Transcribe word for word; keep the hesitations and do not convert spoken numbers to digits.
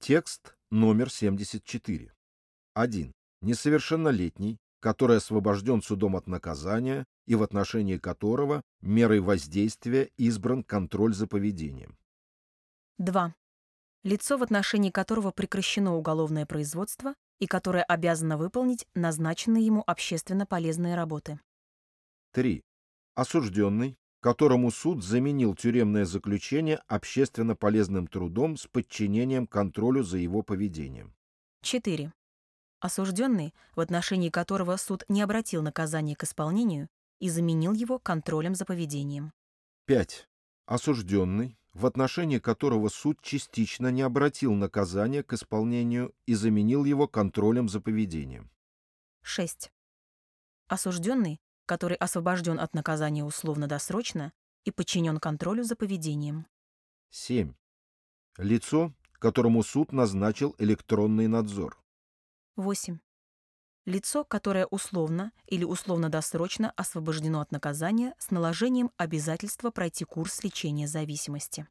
Текст номер семьдесят четыре. один. Несовершеннолетний, который освобожден судом от наказания и в отношении которого мерой воздействия избран контроль за поведением. два. Лицо, в отношении которого прекращено уголовное производство и которое обязано выполнить назначенные ему общественно полезные работы. три. Осужденный, которому суд заменил тюремное заключение общественно полезным трудом с подчинением контролю за его поведением. четыре. Осужденный, в отношении которого суд не обратил наказание к исполнению и заменил его контролем за поведением. пять. Осужденный, в отношении которого суд частично не обратил наказание к исполнению и заменил его контролем за поведением. шесть. Осужденный, который освобожден от наказания условно-досрочно и подчинен контролю за поведением. семь. Лицо, которому суд назначил электронный надзор. восемь. Лицо, которое условно или условно-досрочно освобождено от наказания с наложением обязательства пройти курс лечения зависимости.